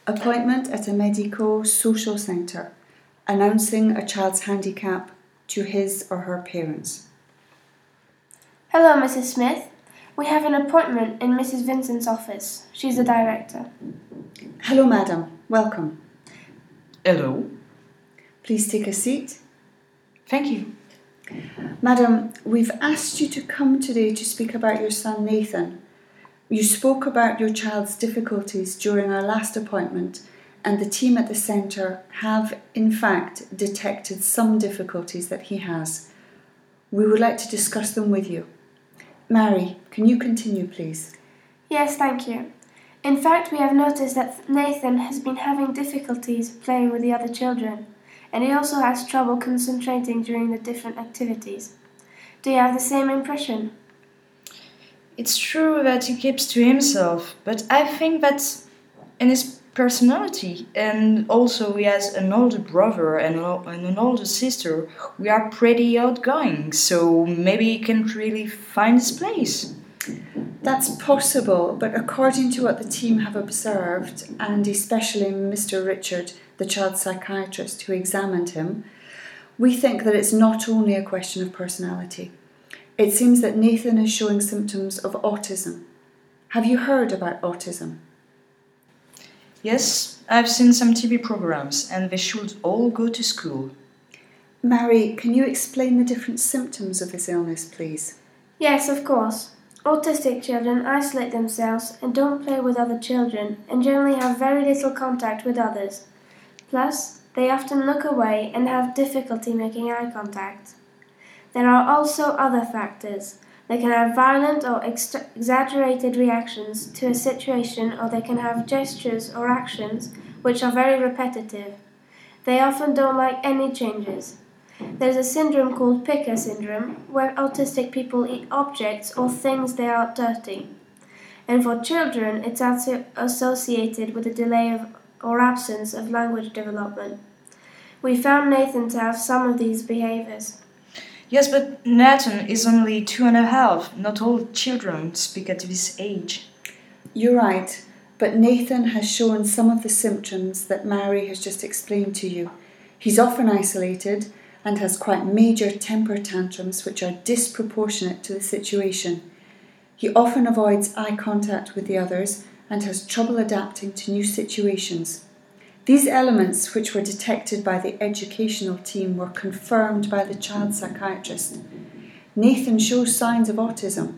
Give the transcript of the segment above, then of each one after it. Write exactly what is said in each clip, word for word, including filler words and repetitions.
Appointment at a medico-social centre, announcing a child's handicap to his or her parents. Hello, Missus Smith. We have an appointment in Missus Vincent's office. She's the director. Hello, madam. Welcome. Hello. Please take a seat. Thank you. Madam, we've asked you to come today to speak about your son Nathan. You spoke about your child's difficulties during our last appointment, and the team at the centre have, in fact, detected some difficulties that he has. We would like to discuss them with you. Mary, can you continue, please? Yes, thank you. In fact, we have noticed that Nathan has been having difficulties playing with the other children, and he also has trouble concentrating during the different activities. Do you have the same impression? It's true that he keeps to himself, but I think that in his personality, and also he has an older brother and an older sister, we are pretty outgoing, so maybe he can't really find his place. That's possible, but according to what the team have observed, and especially Mister Richard, the child psychiatrist who examined him, we think that it's not only a question of personality. It seems that Nathan is showing symptoms of autism. Have you heard about autism? Yes, I've seen some T V programs, and they should all go to school. Mary, can you explain the different symptoms of this illness, please? Yes, of course. Autistic children isolate themselves and don't play with other children and generally have very little contact with others. Plus, they often look away and have difficulty making eye contact. There are also other factors. They can have violent or ex- exaggerated reactions to a situation, or they can have gestures or actions which are very repetitive. They often don't like any changes. There's a syndrome called picker syndrome, where autistic people eat objects or things they are dirty. And for children, it's also associated with a delay of, or absence of language development. We found Nathan to have some of these behaviors. Yes, but Nathan is only two and a half. Not all children speak at this age. You're right, but Nathan has shown some of the symptoms that Mary has just explained to you. He's often isolated and has quite major temper tantrums which are disproportionate to the situation. He often avoids eye contact with the others and has trouble adapting to new situations. These elements, which were detected by the educational team, were confirmed by the child psychiatrist. Nathan shows signs of autism.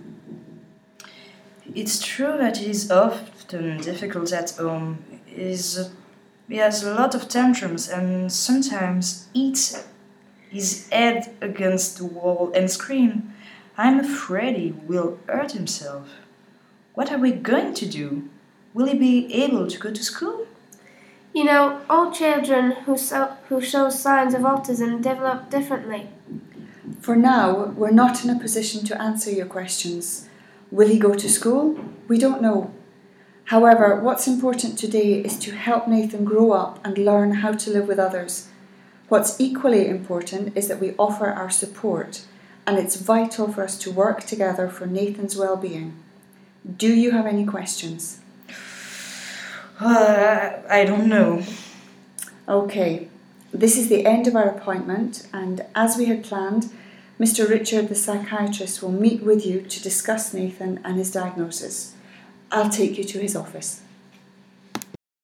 It's true that he is often difficult at home. He's, he has a lot of tantrums and sometimes eats his head against the wall and screams. I'm afraid he will hurt himself. What are we going to do? Will he be able to go to school? You know, all children who, so, who show signs of autism develop differently. For now, we're not in a position to answer your questions. Will he go to school? We don't know. However, what's important today is to help Nathan grow up and learn how to live with others. What's equally important is that we offer our support, and it's vital for us to work together for Nathan's well-being. Do you have any questions? Uh, I don't know. Okay, this is the end of our appointment, and as we had planned, Mister Richard, the psychiatrist, will meet with you to discuss Nathan and his diagnosis. I'll take you to his office.